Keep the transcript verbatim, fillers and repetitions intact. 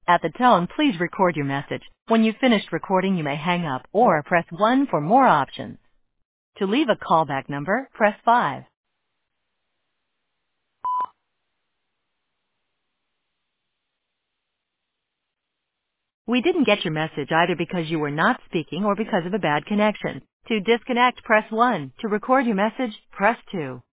At the tone, please record your message. When you've finished recording, you may hang up or press one for more options. To leave a callback number, press five. We didn't get your message either because you were not speaking or because of a bad connection. To disconnect, press one. To record your message, press two.